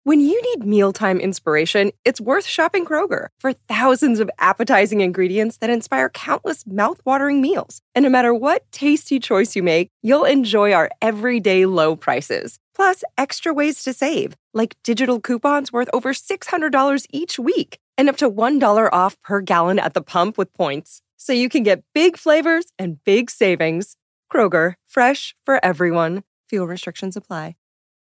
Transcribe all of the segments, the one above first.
When you need mealtime inspiration, it's worth shopping Kroger for thousands of appetizing ingredients that inspire countless mouth-watering meals. And no matter what tasty choice you make, you'll enjoy our everyday low prices. Plus, extra ways to save, like digital coupons worth over $600 each week and up to $1 off per gallon at the pump with points. So you can get big flavors and big savings. Kroger, fresh for everyone. Fuel restrictions apply.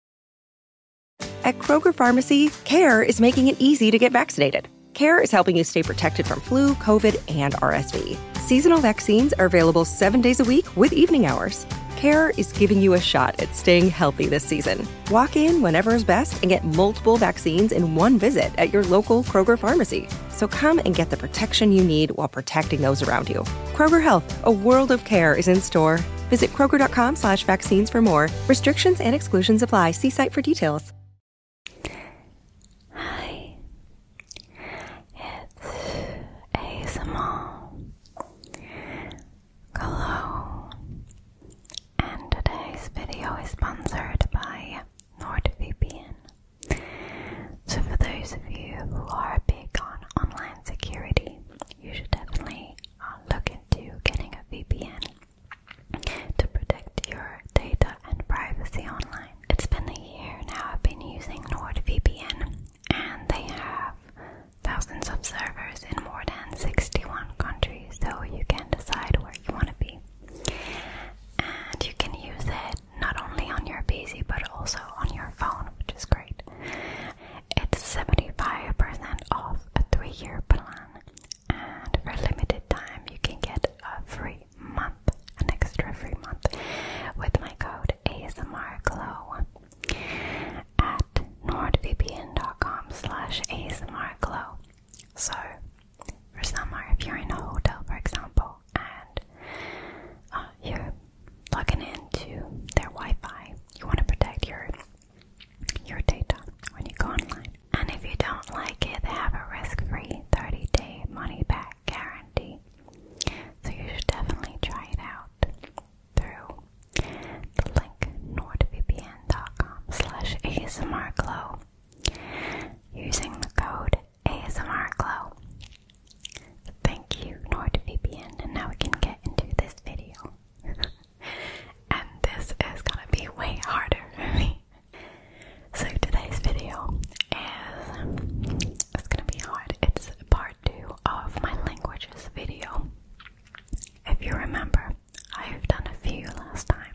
At Kroger Pharmacy, CARE is making it easy to get vaccinated. CARE is helping you stay protected from flu, COVID, and RSV. Seasonal vaccines are available 7 days a week with evening hours. CARE is giving you a shot at staying healthy this season. Walk in whenever is best and get multiple vaccines in one visit at your local Kroger Pharmacy. So come and get the protection you need while protecting those around you. Kroger Health, a world of care is in store. Visit Kroger.com/vaccines for more. Restrictions and exclusions apply. See site for details. Hi, it's ASMR. Hello, and today's video is sponsored by NordVPN. So for those of you who are big on online security, you should definitely look into getting a VPN to protect your data and privacy online. It's been a year now I've been using NordVPN, and they have thousands of servers in more than 61 countries, so you can decide where you want to be. And you can use it not only on your PC but also on your phone, which is great. It's 75% off a 3-year plan, and for a limited time you can get a free month, an extra free month, with my code ASMRGLOW at nordvpn.com/ASMRGLOW. So, for summer, if you're in a hotel, for example, and you're logging into their Wi-Fi, you want to protect your data when you go online. And if you don't like it, they have a risk-free 30-day money-back guarantee. So you should definitely try it out through the link nordvpn.com/ASMRGLOW using the code ASMRGLOW. Thank you, NordVPN, and now we can get into this video. And this is gonna be way harder for me. So today's video is gonna be hard. It's part 2 of my languages video. If you remember, I've done a few last time.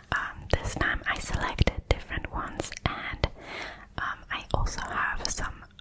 This time I selected different ones, and I also have some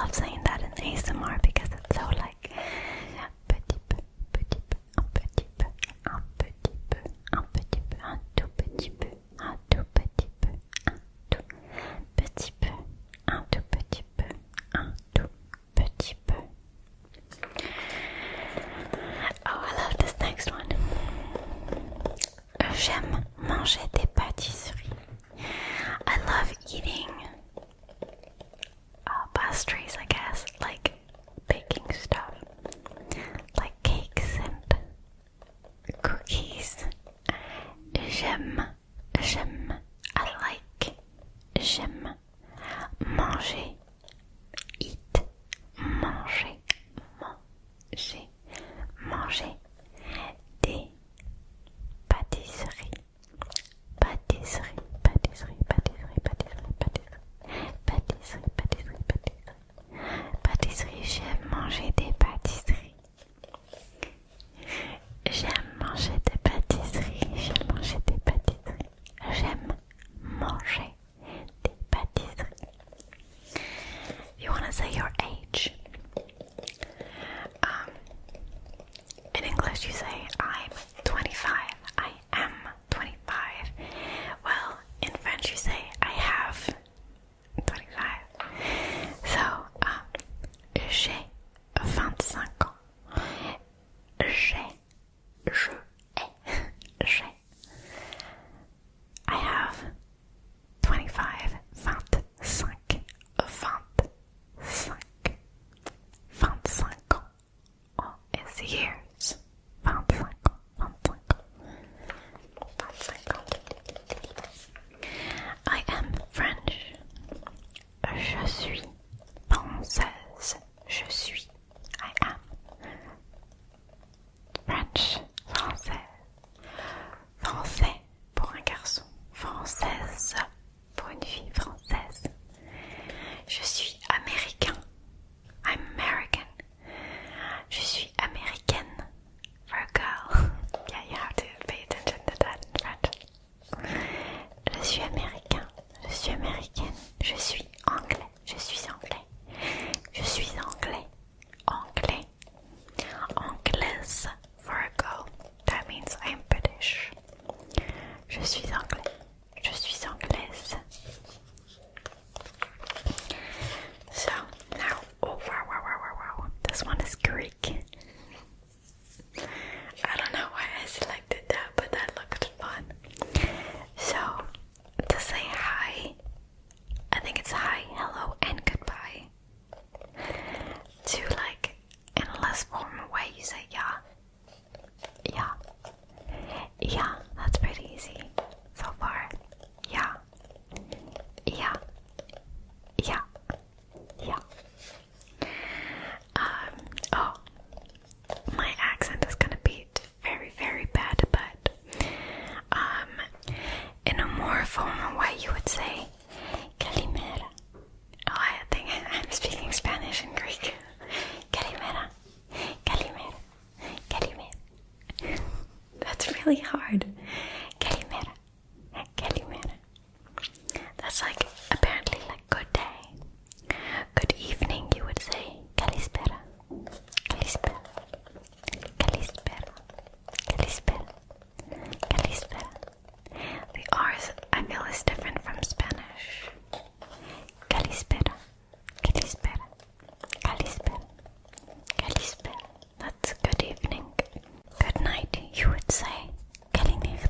love saying that in ASMR because it's so like petit peu, petit peu, un petit peu, un petit peu, un petit peu, un tout petit peu, un tout petit peu, un tout petit peu, un tout petit peu, un tout petit peu. Oh, I love this next one. J'aime manger des pâtisseries. I love eating pastries, I guess, like baking stuff, like cakes and cookies. J'aime, I like, j'aime manger, eat, manger, manger des pâtisseries, pâtisserie, pâtisserie, pâtisserie, pâtisserie, pâtisserie, pâtisserie, pâtisserie, pâtisserie, j'aime manger des pâtisseries. J'aime manger des pâtisseries, j'aime manger des pâtisseries, j'aime manger des pâtisseries. You want to say your age? In English you say I'm 25, I am 25. Well, in French you say I have 25. So, j'ai 25 ans. I have 25, 25 ans. Oh, it's years. 25 ans. I am French. Je suis française. I am French. Français pour un garçon. Française pour une fille française. Je suis américain. I'm American. Je suis américaine for a girl. Yeah, you have to pay attention to that in French. Je suis américain. Je suis américaine. Je suis anglais. Je suis anglais. Je suis anglais. Anglais. Anglaise for a girl. That means I'm British. Je suis anglais. Je suis anglaise. So now, oh wow. This one is Greek. I don't know why I selected that, but that looked fun. So, to say hi, I think it's hi, hello, and goodbye. To like, in a less formal way, you say yeah. Yeah, that's pretty easy so far. Yeah. Oh, my accent is gonna be very, very bad, but in a more formal way you would say Calimera. Oh, I think I'm speaking Spanish and Greek. Calimera. That's really hard. Calimera. That's like, apparently like good day. Good evening, you would say Kalispera. The R's, I feel, is different from Spanish. Kalispera. That's good evening. Good night, you would say Kalinigh.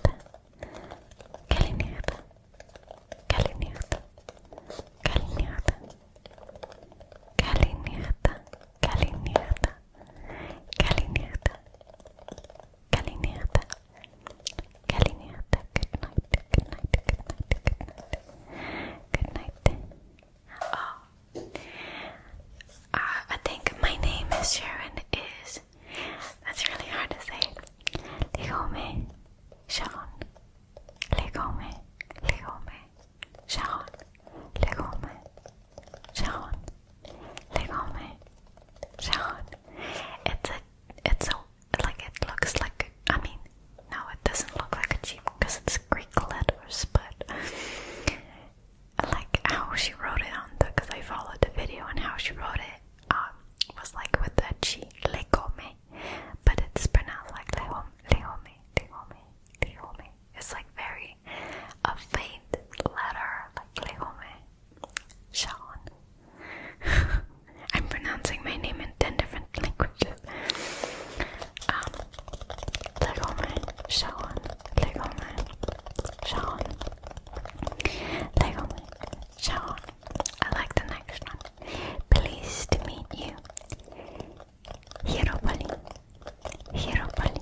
how she wrote it was like with the chi, le come, but it's pronounced like leome. It's like very a faint letter, like leome. Shaon. I'm pronouncing my name in 10 different languages. Legome, Shaon, Legome, Shaon, Legome, Shaon. I like the next one. Pleased to meet you. Hieropoli, Hieropoli,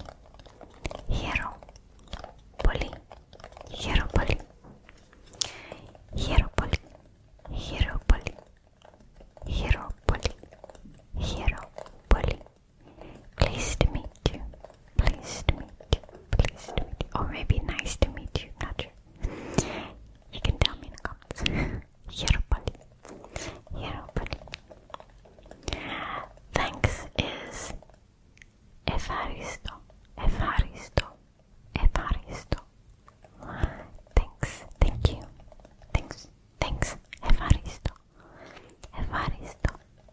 Hieropoli, Hieropoli, Hieropoli, Hieropoli, Hieropoli, Hieropoli. Pleased to meet you. Pleased to meet you. Pleased to meet you. Or maybe nice to meet you. Not sure. You can tell me in the comments. Hieropoli. Hieropoli. Thanks is Evaristo. Evaristo. Evaristo. Thanks. Thank you. Thanks. Thanks. Evaristo. Evaristo.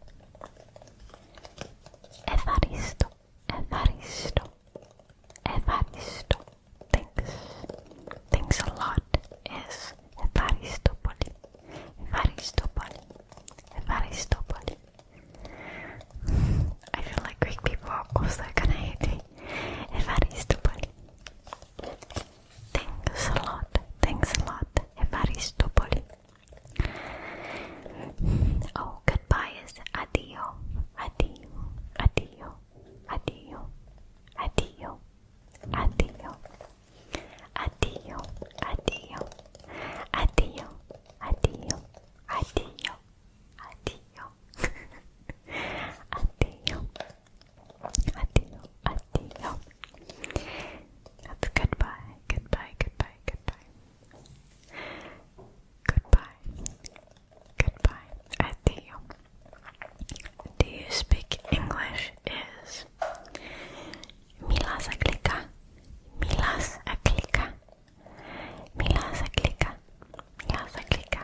Evaristo. Evaristo. Evaristo. Thanks. Thanks a lot is Evaristopoli. Evaristopoli. Evaristopoli. I feel like Greek people are also gonna hate me. Evaristopoli. Thanks a lot. Thanks a lot. Evaristopoli. Oh, goodbye is adio. Adio. Adio. Adio. Adio. Adio. Adio. Adio. Adio. Adio. Adio. Adio. Adio. Adio. Adio. That's goodbye. Goodbye. Goodbye. Goodbye. Goodbye. Goodbye. Adio. Do you speak English? Is Milas Aglika. Milas Aglika. Milas Aglika. Milas Aglika.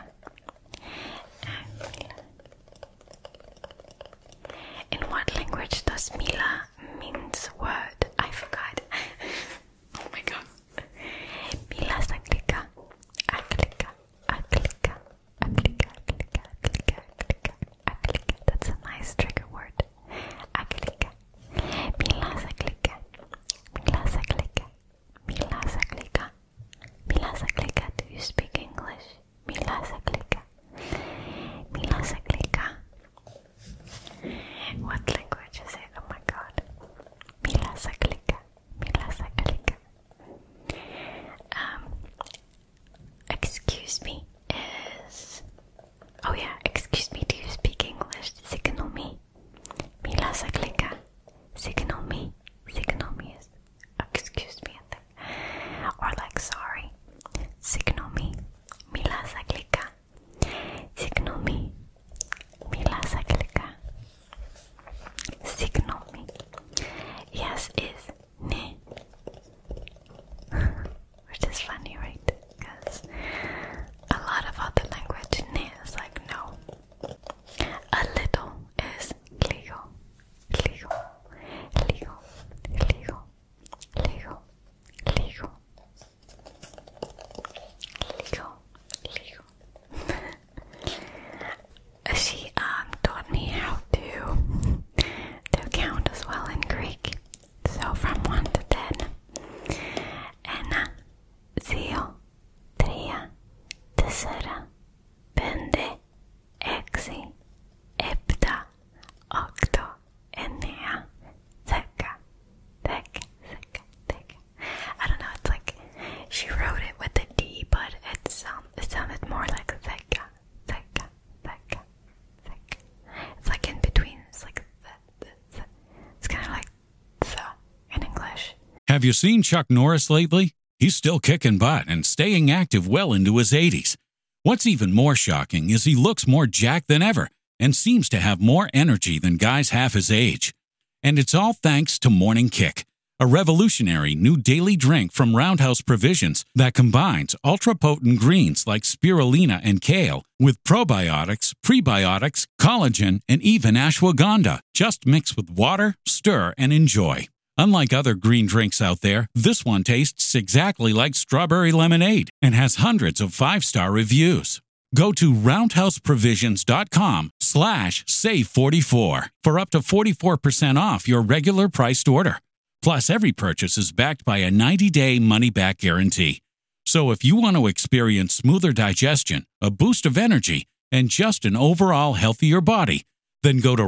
In what language does Mila means word? I forgot. Oh my god. Milas Aglika. Aglika. Aglika. Aglika. Aglika. Aglika. Aglika. Aglika. That's a nice trigger word. Aglika. Milas Aglika. Milas Aglika. Milas Aglika. Milas Aglika. Do you speak English? Milas Aglika. Milas Aglika. What language is it? Oh my god. Milas Aglika. Milas Aglika. Excuse me is... Oh yeah, excuse me, do you speak English? Signal me. Milas Aglika. Signal me. Signal me is... Excuse me, I think. Or like sorry. Signal me. Milas Aglika. Signal me. Milas Aglika. Signal me. Yes is ne. Which is funny, right? Because a lot of other language ne is like no. A little is ligo. Ligo. Ligo. Ligo. Ligo. Ligo. Ligo. Ligo. She taught me how to count as well in Greek. So from 1 to 10. Ένα, 2, 3, 4, 5, 6, 7, 8, 9, 10. I don't know, it's like she wrote it with a D, but it sounded more like zeka. It's like in between. It's like the. It's kind of like the in English. Have you seen Chuck Norris lately? He's still kicking butt and staying active well into his 80s. What's even more shocking is he looks more jacked than ever and seems to have more energy than guys half his age. And it's all thanks to Morning Kick. a revolutionary new daily drink from Roundhouse Provisions that combines ultra-potent greens like spirulina and kale with probiotics, prebiotics, collagen, and even ashwagandha. Just mix with water, stir, and enjoy. Unlike other green drinks out there, this one tastes exactly like strawberry lemonade and has hundreds of 5-star reviews. Go to roundhouseprovisions.com/save44 for up to 44% off your regular priced order. Plus, every purchase is backed by a 90-day money-back guarantee. So if you want to experience smoother digestion, a boost of energy, and just an overall healthier body, then go to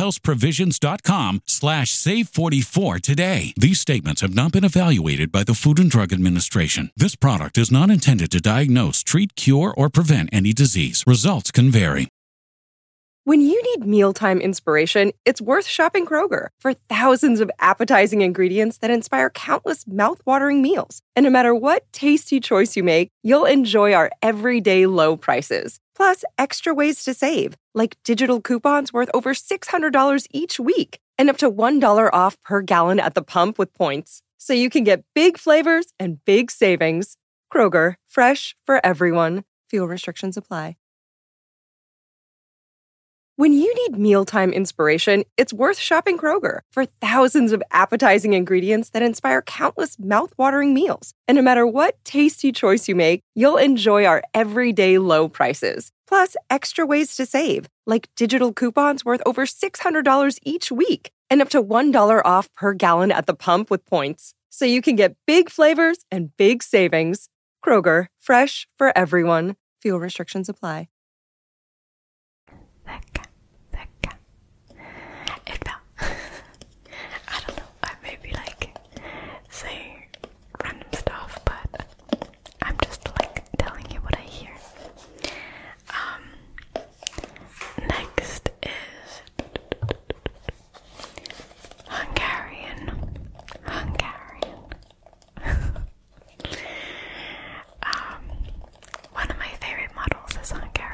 roundhouseprovisions.com/save44 today. These statements have not been evaluated by the Food and Drug Administration. This product is not intended to diagnose, treat, cure, or prevent any disease. Results can vary. When you need mealtime inspiration, it's worth shopping Kroger for thousands of appetizing ingredients that inspire countless mouth-watering meals. And no matter what tasty choice you make, you'll enjoy our everyday low prices. Plus, extra ways to save, like digital coupons worth over $600 each week and up to $1 off per gallon at the pump with points. So you can get big flavors and big savings. Kroger, fresh for everyone. Fuel restrictions apply. When you need mealtime inspiration, it's worth shopping Kroger for thousands of appetizing ingredients that inspire countless mouth-watering meals. And no matter what tasty choice you make, you'll enjoy our everyday low prices. Plus, extra ways to save, like digital coupons worth over $600 each week and up to $1 off per gallon at the pump with points. So you can get big flavors and big savings. Kroger, fresh for everyone. Fuel restrictions apply. I don't know, I maybe say random stuff, but I'm just telling you what I hear. Next is Hungarian. One of my favorite models is Hungarian.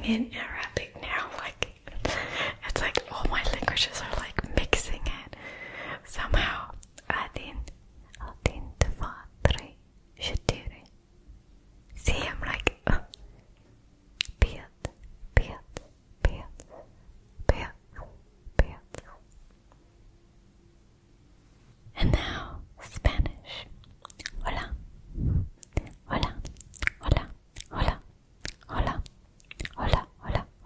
in Arabic now. Like, it's like all my languages are like mixing it somehow. Adin, Tafadri, Shatiri. See, I'm like, Piat, Piat, Piat, Piat, Piat. And now, Spanish. Hola, hola, hola, hola, hola, hola, hola,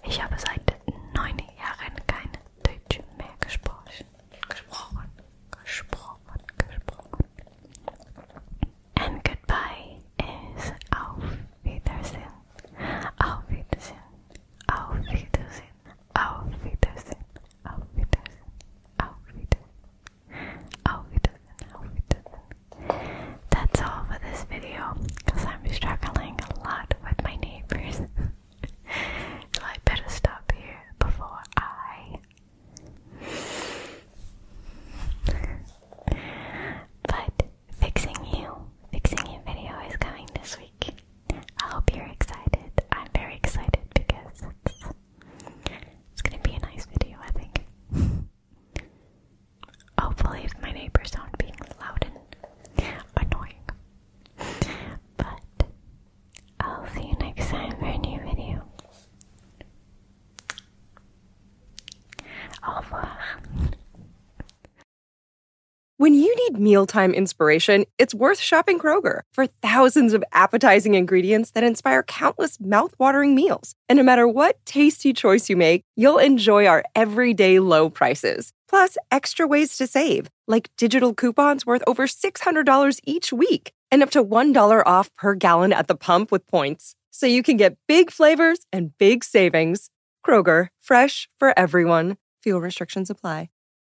Ich habe seit 9 Jahren kein Deutsch mehr gesprochen. And goodbye is auf Wiedersehen. Auf Wiedersehen. Auf Wiedersehen. Auf Wiedersehen. Auf Wiedersehen. Auf Wiedersehen. Auf Wiedersehen. Auf Wiedersehen. That's all for this video, because I'm struggling a lot with my neighbors. So I better stop here before But fixing you video is coming this week. I hope you're excited. I'm very excited because it's gonna be a nice video, I think. Hopefully if my neighbors aren't being loud and annoying. But I'll see you next time for a new video. Au revoir. When you need mealtime inspiration, it's worth shopping Kroger for thousands of appetizing ingredients that inspire countless mouth-watering meals. And no matter what tasty choice you make, you'll enjoy our everyday low prices. Plus, extra ways to save, like digital coupons worth over $600 each week and up to $1 off per gallon at the pump with points. So you can get big flavors and big savings. Kroger, fresh for everyone. Fuel restrictions apply.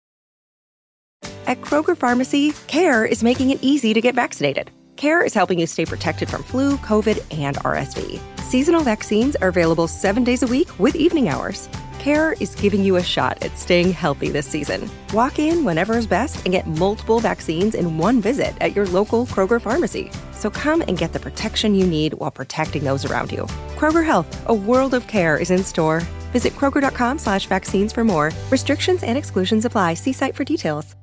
At Kroger Pharmacy, CARE is making it easy to get vaccinated. CARE is helping you stay protected from flu, COVID, and RSV. Seasonal vaccines are available 7 days a week with evening hours. CARE is giving you a shot at staying healthy this season. Walk in whenever is best and get multiple vaccines in one visit at your local Kroger Pharmacy. So come and get the protection you need while protecting those around you. Kroger Health, a world of care is in store. Visit Kroger.com/vaccines for more. Restrictions and exclusions apply. See site for details.